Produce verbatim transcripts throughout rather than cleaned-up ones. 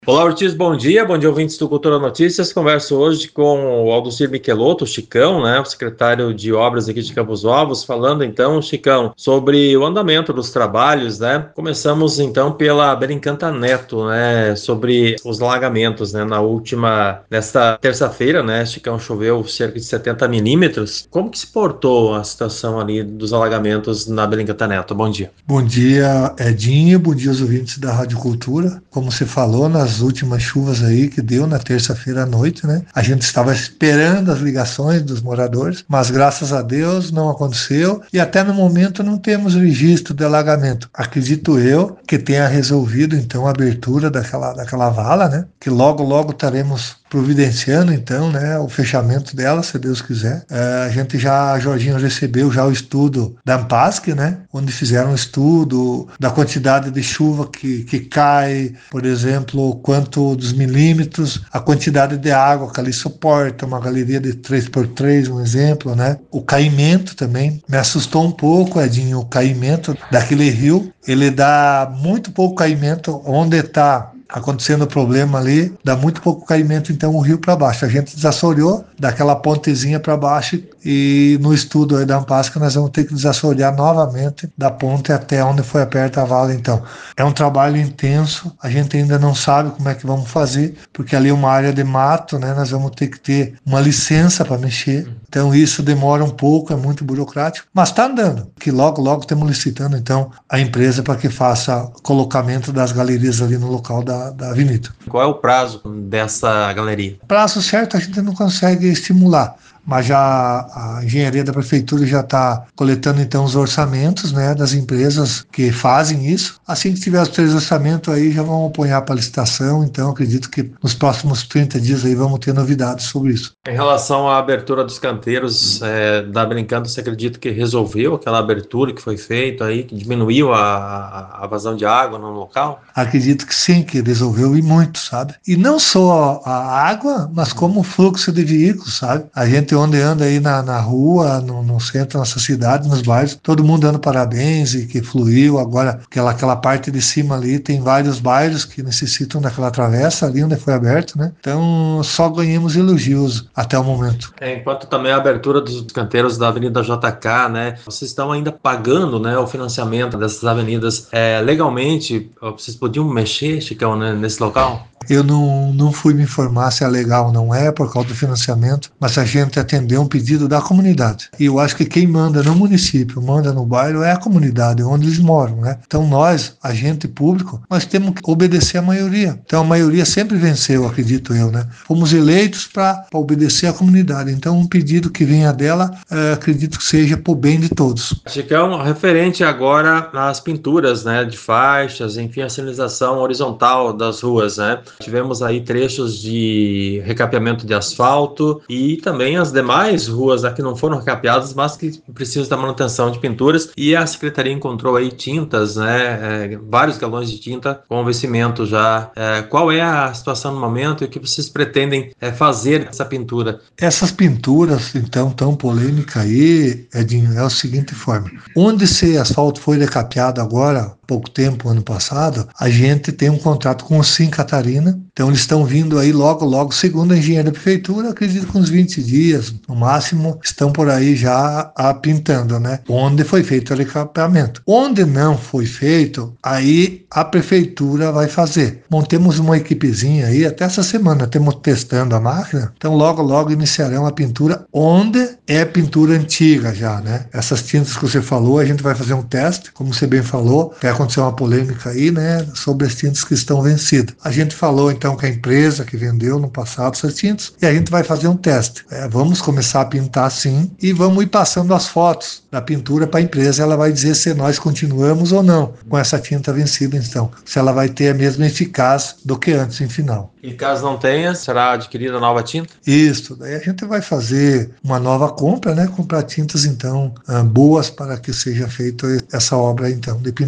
Olá, Ortiz, bom dia. Bom dia, ouvintes do Cultura Notícias. Converso hoje com o Aldocir Michelotto, o Chicão, né, o secretário de Obras aqui de Campos Novos, falando então, Chicão, sobre o andamento dos trabalhos, né? Começamos então pela Berincanta Neto, né, sobre os alagamentos, né, na última, nesta terça-feira, né, Chicão, choveu cerca de setenta milímetros. Como que se portou a situação ali dos alagamentos na Berincanta Neto? Bom dia. Bom dia, Edinho. Bom dia aos ouvintes da Rádio Cultura. Como você falou, nas últimas chuvas aí que deu na terça-feira à noite, né? A gente estava esperando as ligações dos moradores, mas graças a Deus não aconteceu e até no momento não temos registro de alagamento. Acredito eu que tenha resolvido então a abertura daquela, daquela vala, né? Que logo, logo estaremos providenciando então, né, o fechamento dela, se Deus quiser. É, a gente já, a Jorginho recebeu já o estudo da Ampasc, né, onde fizeram um estudo da quantidade de chuva que, que cai, por exemplo, quanto dos milímetros, a quantidade de água que ali suporta, uma galeria de três por três, um exemplo, né, o caimento também. Me assustou um pouco, Edinho, o caimento daquele rio. Ele dá muito pouco caimento onde está acontecendo o problema ali, dá muito pouco caimento então o rio para baixo. A gente desassoreou daquela pontezinha para baixo e no estudo aí da Ampasc nós vamos ter que desassorear novamente da ponte até onde foi aberta a vala. Então é um trabalho intenso, a gente ainda não sabe como é que vamos fazer, porque ali é uma área de mato, né? Nós vamos ter que ter uma licença para mexer, então isso demora um pouco, é muito burocrático, mas está andando, que logo logo estamos licitando então a empresa para que faça colocamento das galerias ali no local da da avenida. Qual é o prazo dessa galeria? Prazo certo a gente não consegue estimular, mas já a engenharia da prefeitura já está coletando então os orçamentos, né, das empresas que fazem isso. Assim que tiver os três orçamentos aí já vão apoiar para a licitação, então acredito que nos próximos trinta dias aí vamos ter novidades sobre isso. Em relação à abertura dos canteiros é, da Brincando, você acredita que resolveu aquela abertura que foi feita aí, que diminuiu a, a vazão de água no local? Acredito que sim, que resolveu e muito, sabe? E não só a água, mas como o fluxo de veículos, sabe? A gente onde anda aí na, na rua, no, no centro da nossa cidade, nos bairros, todo mundo dando parabéns e que fluiu. Agora, aquela, aquela parte de cima ali, tem vários bairros que necessitam daquela travessa ali onde foi aberto, né? Então, só ganhamos elogios até o momento. É, enquanto também a abertura dos canteiros da Avenida J K, né? Vocês estão ainda pagando, né, o financiamento dessas avenidas é, legalmente? Vocês podiam mexer, Chicão, né, nesse local? Eu não, não fui me informar se é legal ou não é, por causa do financiamento, mas a gente atendeu um pedido da comunidade. E eu acho que quem manda no município, manda no bairro, é a comunidade, onde eles moram, né? Então nós, agente público, nós temos que obedecer a maioria. Então a maioria sempre venceu, acredito eu, né? Fomos eleitos para obedecer a comunidade. Então um pedido que venha dela, é, acredito que seja por bem de todos. Chicão, referente agora às pinturas, né, de faixas, enfim, a sinalização horizontal das ruas, né? Tivemos aí trechos de recapeamento de asfalto e também as demais ruas aqui não foram recapeadas, mas que precisam da manutenção de pinturas. E a secretaria encontrou aí tintas, né, é, vários galões de tinta com vencimento já. É, qual é a situação no momento e o que vocês pretendem é, fazer essa pintura? Essas pinturas, então, tão polêmicas aí, Edinho, é o seguinte forma. Onde esse asfalto foi recapeado agora, pouco tempo, ano passado, a gente tem um contrato com o Sim Catarina. Então eles estão vindo aí logo, logo, segundo a engenharia da prefeitura, acredito que uns vinte dias, no máximo, estão por aí já a, pintando, né? Onde foi feito o recapeamento. Onde não foi feito, aí a prefeitura vai fazer. Montemos uma equipezinha aí, até essa semana temos testando a máquina, então logo, logo iniciarão a pintura onde é pintura antiga já, né? Essas tintas que você falou, a gente vai fazer um teste, como você bem falou, vai acontecer uma polêmica aí, né, sobre as tintas que estão vencidas. A gente falou então que a empresa que vendeu no passado essas tintas e a gente vai fazer um teste. É, vamos começar a pintar sim e vamos ir passando as fotos da pintura para a empresa. Ela vai dizer se nós continuamos ou não com essa tinta vencida, então, se ela vai ter a mesma eficácia do que antes em final. E caso não tenha, será adquirida nova tinta? Isso, daí a gente vai fazer uma nova compra, né, comprar tintas então boas para que seja feita essa obra então de pintura.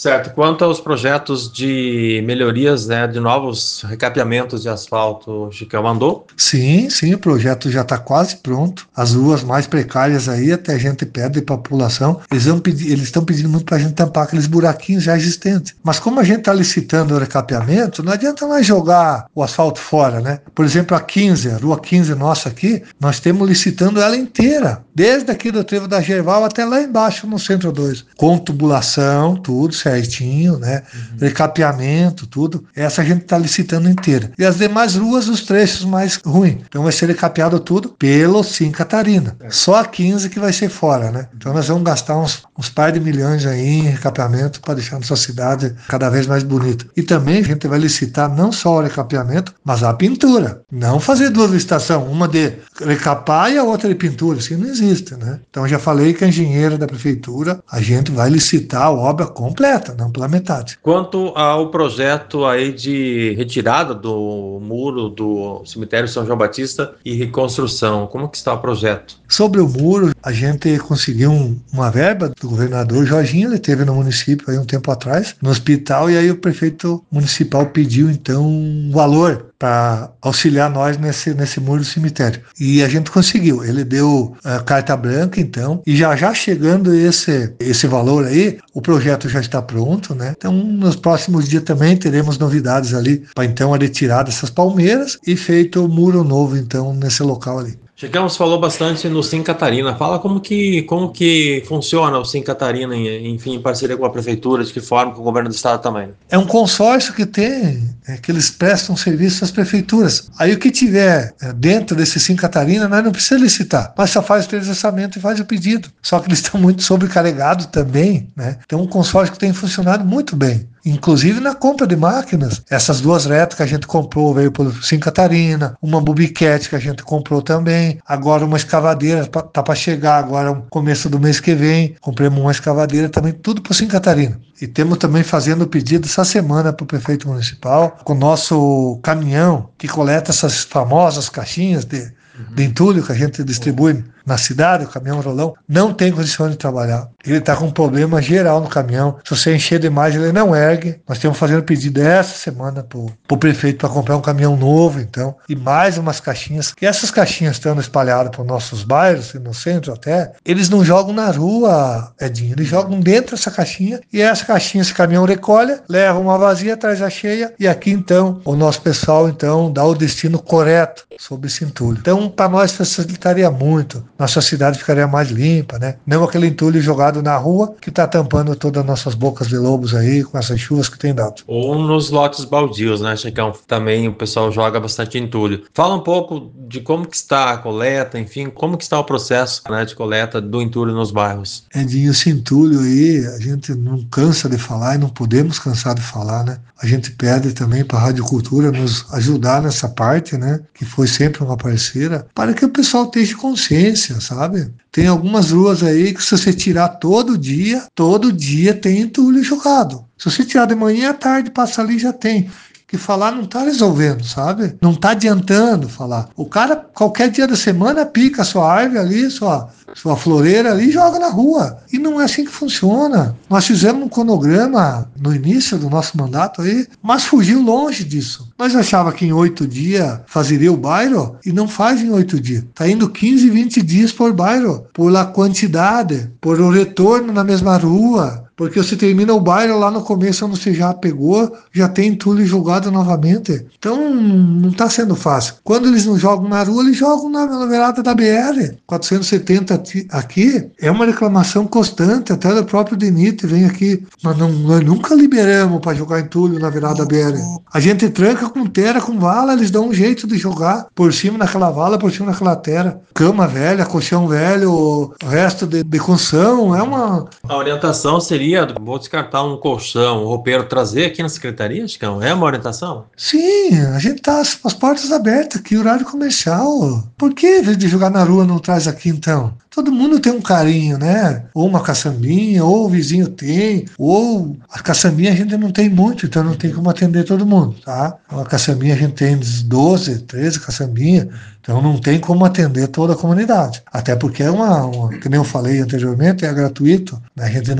Certo. Quanto aos projetos de melhorias, né, de novos recapeamentos de asfalto, o Chicão mandou? Sim, sim, o projeto já está quase pronto. As ruas mais precárias aí, até a gente pede para a população, eles estão pedi- eles estão pedindo muito para a gente tampar aqueles buraquinhos já existentes. Mas como a gente está licitando o recapeamento, não adianta mais jogar o asfalto fora, né? Por exemplo, a quinze, a rua quinze nossa aqui, nós temos licitando ela inteira, desde aqui do trevo da Gerval até lá embaixo no Centro dois, com tubulação, tudo certinho, né? Uhum. Recapeamento, tudo. Essa a gente está licitando inteira. E as demais ruas, os trechos mais ruins. Então vai ser recapeado tudo pelo Sim Catarina. É. Só a quinze que vai ser fora, né? Então nós vamos gastar uns, uns par de milhões aí em recapeamento para deixar nossa cidade cada vez mais bonita. E também a gente vai licitar não só o recapeamento, mas a pintura. Não fazer duas licitações, uma de recapar e a outra de pintura. Assim não existe, né? Então eu já falei que a engenheira da prefeitura, a gente vai licitar a obra completa, não pela metade. Quanto ao projeto aí de retirada do muro do cemitério São João Batista e reconstrução, como que está o projeto? Sobre o muro, a gente conseguiu um, uma verba do governador Jorginho, ele esteve no município aí um tempo atrás, no hospital, e aí o prefeito municipal pediu então um valor para auxiliar nós nesse, nesse muro do cemitério. E a gente conseguiu. Ele deu a carta branca, então, e já já chegando esse, esse valor aí, o projeto já está pronto, né? Então, nos próximos dias também teremos novidades ali para então a retirada dessas palmeiras e feito o muro novo, então, nesse local ali. Chegamos, falou bastante no Sim Catarina. Fala como que, como que funciona o Sim Catarina, enfim, em parceria com a prefeitura, de que forma, com o governo do estado também. É um consórcio que tem, é, que eles prestam serviço às prefeituras. Aí o que tiver é, dentro desse Sim Catarina, nós não precisamos licitar, mas só faz o orçamento e faz o pedido. Só que eles estão muito sobrecarregados também, né? Então um consórcio que tem funcionado muito bem. Inclusive na compra de máquinas. Essas duas retas que a gente comprou veio pelo Sim Catarina, uma bubiquete que a gente comprou também, agora uma escavadeira tá para chegar agora no começo do mês que vem, compramos uma escavadeira também, tudo por Sim Catarina. E temos também fazendo o pedido essa semana para o prefeito municipal, com o nosso caminhão que coleta essas famosas caixinhas de, uhum. de entulho que a gente distribui na cidade, o caminhão rolão, não tem condições de trabalhar. Ele está com um problema geral no caminhão. Se você encher demais, ele não ergue. Nós estamos fazendo pedido essa semana para o prefeito para comprar um caminhão novo, então, e mais umas caixinhas. E essas caixinhas estando espalhadas por nossos bairros, e no centro até, eles não jogam na rua, Edinho, eles jogam dentro dessa caixinha, e essa caixinha, esse caminhão recolhe, leva uma vazia, traz a cheia, e aqui então, o nosso pessoal então dá o destino correto sobre esse entulho. Então, para nós facilitaria muito. Nossa cidade ficaria mais limpa, né? Não aquele entulho jogado na rua que está tampando todas as nossas bocas de lobos aí com essas chuvas que tem dado. Ou nos lotes baldios, né, Chicão? Também o pessoal joga bastante entulho. Fala um pouco de como que está a coleta, enfim, como que está o processo, né, de coleta do entulho nos bairros. Edinho, esse entulho aí, a gente não cansa de falar e não podemos cansar de falar, né? A gente pede também para a Rádio Cultura nos ajudar nessa parte, né? Que foi sempre uma parceira, para que o pessoal tenha consciência, sabe? Tem algumas ruas aí que se você tirar todo dia, todo dia tem entulho jogado. Se você tirar de manhã à tarde, passa ali já tem. Que falar não tá resolvendo, sabe? Não tá adiantando falar. O cara, qualquer dia da semana, pica a sua árvore ali, sua, sua floreira ali e joga na rua. E não é assim que funciona. Nós fizemos um cronograma no início do nosso mandato aí, mas fugiu longe disso. Nós achava que em oito dias fazeria o bairro e não faz em oito dias. Tá indo quinze, vinte dias por bairro, por a quantidade, por o retorno na mesma rua. Porque você termina o bairro lá no começo, onde você já pegou, já tem entulho jogado novamente. Então, não está sendo fácil. Quando eles não jogam na rua, eles jogam na, na beirada da B R. quatrocentos e setenta aqui é uma reclamação constante, até do próprio DENIT vem aqui. Nós, não, nós nunca liberamos para jogar entulho na beirada da B R. A gente tranca com terra, com vala, eles dão um jeito de jogar por cima daquela vala, por cima daquela terra. Cama velha, colchão velho, o resto de, de construção, é uma... A orientação seria, vou descartar um colchão, um roupeiro, trazer aqui na secretaria, Chicão? É uma orientação? Sim, a gente tá com as portas abertas aqui, horário comercial. Por que, em vez de jogar na rua, não traz aqui então? Todo mundo tem um carinho, né? Ou uma caçambinha, ou o vizinho tem, ou a caçambinha a gente não tem muito, então não tem como atender todo mundo, tá? A caçambinha a gente tem doze, treze caçambinhas, então não tem como atender toda a comunidade. Até porque é uma, uma, que nem eu falei anteriormente, é gratuito, né? A gente não cobra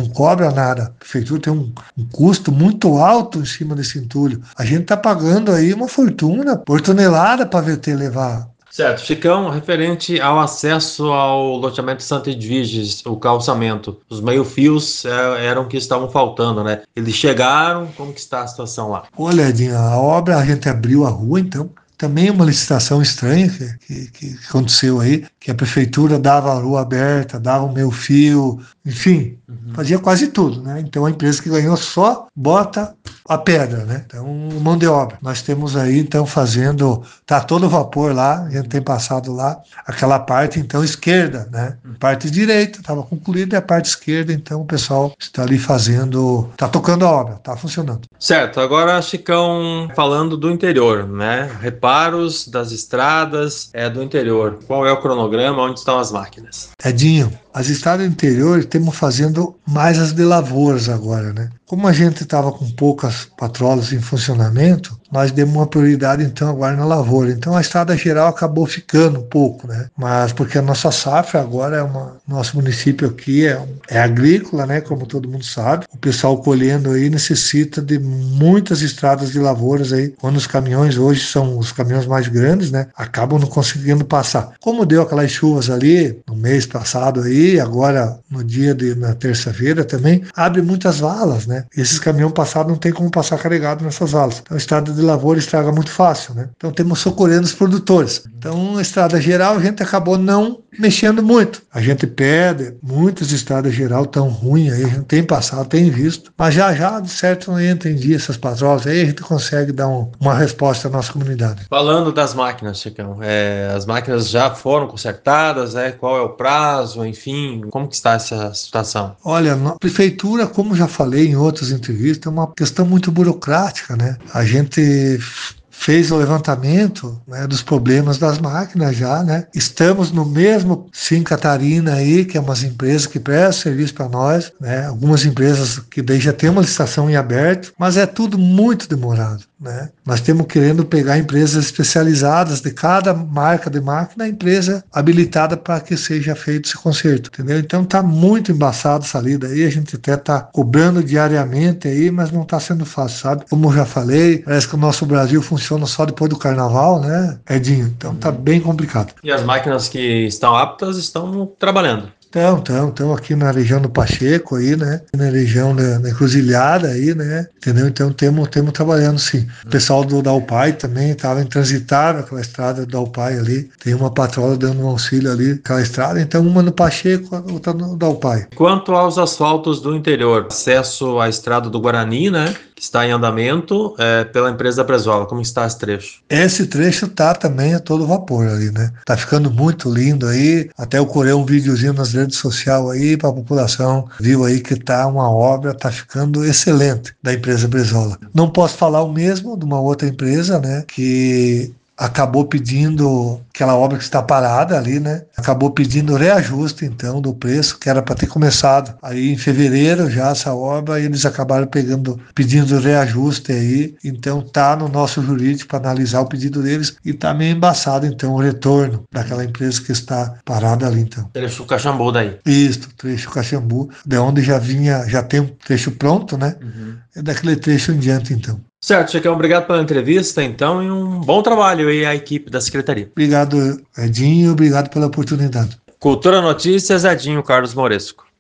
sobra nada. A prefeitura tem um, um custo muito alto em cima desse entulho. A gente está pagando aí uma fortuna por tonelada para V T levar. Certo, Chicão, referente ao acesso ao loteamento Santa Edviges, o calçamento, os meio-fios é, eram que estavam faltando, né? Eles chegaram, como que está a situação lá? Olha, Edinho, a obra a gente abriu a rua, então, também uma licitação estranha que, que, que aconteceu aí, que a prefeitura dava a rua aberta, dava o meio-fio, enfim, uhum. fazia quase tudo, né? Então a empresa que ganhou só bota a pedra, né? Então, mão de obra. Nós temos aí, então, fazendo, tá todo vapor lá, a gente tem passado lá, aquela parte, então, esquerda, né? Parte direita estava concluída e a parte esquerda, então, o pessoal está ali fazendo, tá tocando a obra, tá funcionando. Certo, agora, Chicão, falando do interior, né? Reparos das estradas é do interior. Qual é o cronograma? Onde estão as máquinas? Edinho, as estradas do interior estamos fazendo mais as de lavouras agora, né? Como a gente estava com poucas patrolas em funcionamento, nós demos uma prioridade então agora na lavoura. Então a estrada geral acabou ficando um pouco, né? Mas porque a nossa safra agora é uma, nosso município aqui é, é agrícola, né? Como todo mundo sabe, o pessoal colhendo aí necessita de muitas estradas de lavouras aí. Quando os caminhões hoje são os caminhões mais grandes, né? Acabam não conseguindo passar. Como deu aquelas chuvas ali no mês passado aí, agora no dia de na terça-feira também abre muitas valas, né? Esses caminhões passados não tem como passar carregado nessas valas. Então a estrada de lavoura estraga muito fácil, né? Então temos socorrendo os produtores. Então a estrada geral a gente acabou não mexendo muito. A gente pede, muitas estradas geral tão ruins aí, a gente tem passado, tem visto, mas já já de certo não entra em dia essas patrolas aí, a gente consegue dar um, uma resposta à nossa comunidade. Falando das máquinas, Chicão, é, as máquinas já foram consertadas, é, qual é o prazo, enfim, como que está essa situação? Olha, a prefeitura, como já falei em outras entrevistas, é uma questão muito burocrática, né? A gente fez o levantamento, né, dos problemas das máquinas já, né? Estamos no mesmo Sim Catarina aí, que é umas empresas que prestam serviço para nós, né? Algumas empresas que daí já tem uma licitação em aberto, mas é tudo muito demorado, né? Nós estamos querendo pegar empresas especializadas de cada marca de máquina, a empresa habilitada para que seja feito esse conserto, entendeu? Então tá muito embaçado essa lida aí, a gente até tá cobrando diariamente aí, mas não tá sendo fácil, sabe? Como eu já falei, parece que o nosso Brasil funciona só depois do carnaval, né, Edinho? Então tá bem complicado. E as máquinas que estão aptas estão trabalhando? Então, então, então aqui na região do Pacheco aí, né? Na região da, da Encruzilhada aí, né? Entendeu? Então temos temos trabalhando sim. O pessoal do Dalpai também estava intransitável aquela estrada do Dalpai ali. Tem uma patrola dando um auxílio ali aquela estrada. Então uma no Pacheco, outra no Dalpai. Quanto aos asfaltos do interior, acesso à estrada do Guarani, né? Que está em andamento é, pela empresa da Bresola. Como está esse trecho? Esse trecho tá também a todo vapor ali, né? Tá ficando muito lindo aí. Até eu colei um videozinho nas redes sociais aí para a população. Viu aí que tá uma obra, tá ficando excelente da empresa Bresola. Não posso falar o mesmo de uma outra empresa, né? Que acabou pedindo aquela obra que está parada ali, né? Acabou pedindo reajuste, então, do preço, que era para ter começado aí em fevereiro já essa obra, e eles acabaram pegando, pedindo reajuste aí. Então tá no nosso jurídico para analisar o pedido deles e tá meio embaçado, então, o retorno daquela empresa que está parada ali, então. Trecho Caxambu daí. Isso, trecho Caxambu, de onde já vinha, já tem um trecho pronto, né? Uhum. É daquele trecho em diante, então. Certo, Chicão, obrigado pela entrevista, então, e um bom trabalho aí à equipe da Secretaria. Obrigado, Edinho, obrigado pela oportunidade. Cultura Notícias, Edinho Carlos Moresco.